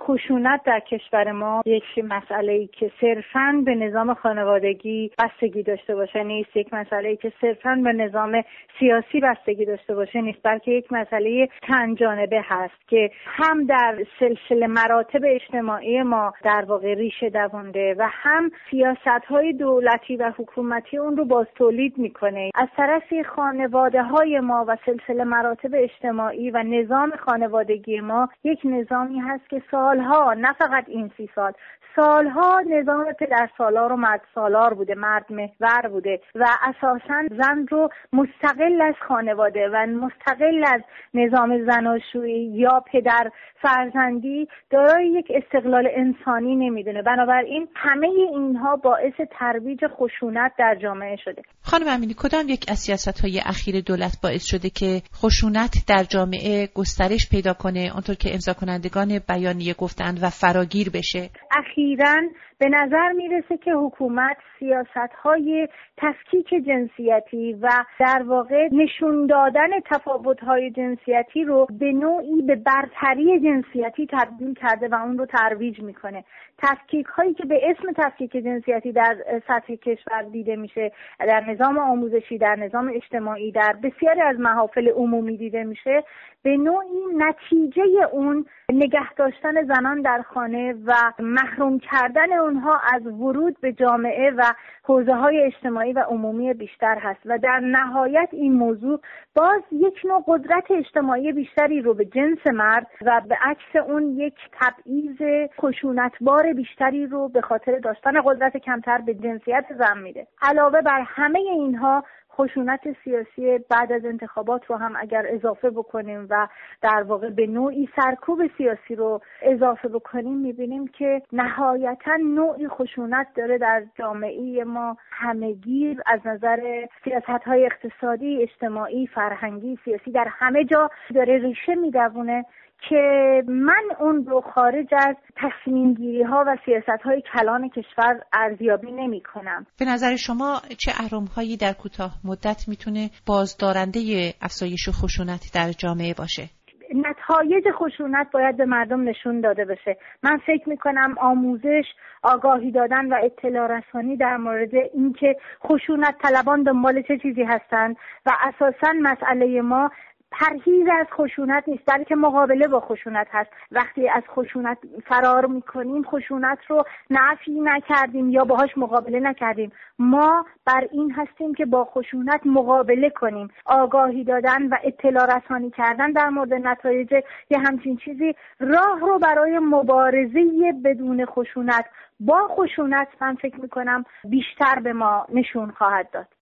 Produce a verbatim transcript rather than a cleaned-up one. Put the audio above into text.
خشونت در کشور ما یک مسئله‌ای که صرفاً به نظام خانوادگی بستگی داشته باشه نیست، یک مسئله‌ای که صرفاً به نظام سیاسی بستگی داشته باشه نیست، بلکه یک مسئله چند جانبه هست که هم در سلسله مراتب اجتماعی ما در واقع ریشه دوانده و هم سیاست‌های دولتی و حکومتی اون رو باز تولید می‌کنه. از طرفی خانواده‌های ما و سلسله مراتب اجتماعی و نظام خانوادگی ما یک نظامی هست که سالها، نه فقط این سی سال، سالها نظام پدر سالار و مرد سالار بوده، مرد محور بوده و اساساً زن رو مستقل از خانواده و مستقل از نظام زناشویی یا پدر فرزندی دارای یک استقلال انسانی نمیدونه. بنابراین همه اینها باعث ترویج خشونت در جامعه شده. خانم امینی، کدام یک از سیاست‌های اخیر دولت باعث شده که خشونت در جامعه گسترش پیدا کنه، اونطور که امضا کنندگان بیانیه گفتند، و فراگیر بشه؟ اخیراً به نظر میرسه که حکومت سیاست‌های تفکیک جنسیتی و در واقع نشون دادن تفاوت‌های جنسیتی رو به نوعی به برتری جنسیتی تبدیل کرده و اون رو ترویج میکنه. تفکیک‌هایی که به اسم تفکیک جنسیتی در سطح کشور دیده میشه، در نظام آموزشی، در نظام اجتماعی، در بسیاری از محافل عمومی دیده میشه، به نوعی نتیجه اون نگه داشتن زنان در خانه و محروم کردن اونها از ورود به جامعه و حوزه‌های اجتماعی و عمومی بیشتر هست و در نهایت این موضوع باز یک نوع قدرت اجتماعی بیشتری رو به جنس مرد و به عکس اون یک تبعیض خشونتبار بیشتری رو به خاطر داشتن قدرت کمتر به جنسیت زن میده. علاوه بر همه اینها خشونت سیاسی بعد از انتخابات رو هم اگر اضافه بکنیم و در واقع به نوعی سرکوب سیاسی رو اضافه بکنیم، میبینیم که نهایتاً نوعی خشونت داره در جامعه ما همه‌گیر از نظر سیاست‌های اقتصادی، اجتماعی، فرهنگی، سیاسی، در همه جا داره ریشه میدوونه که من اون رو خارج از تصمیم گیری ها و سیاست های کلان کشور ارزیابی نمی کنم. به نظر شما چه اهرم‌هایی در کوتاه مدت میتونه بازدارنده افزایش خشونت در جامعه باشه؟ نتایج خشونت باید به مردم نشون داده بشه. من فکر میکنم آموزش، آگاهی دادن و اطلاع رسانی در مورد اینکه خشونت طلبان دنبال چه چیزی هستند و اساساً مسئله ما پرهیز از خشونت نیست، بلکه مقابله با خشونت هست. وقتی از خشونت فرار میکنیم، خشونت رو نفی نکردیم یا باهاش مقابله نکردیم. ما بر این هستیم که با خشونت مقابله کنیم. آگاهی دادن و اطلاع رسانی کردن در مورد نتایج یه همچین چیزی راه رو برای مبارزه بدون خشونت با خشونت من فکر میکنم بیشتر به ما نشون خواهد داد.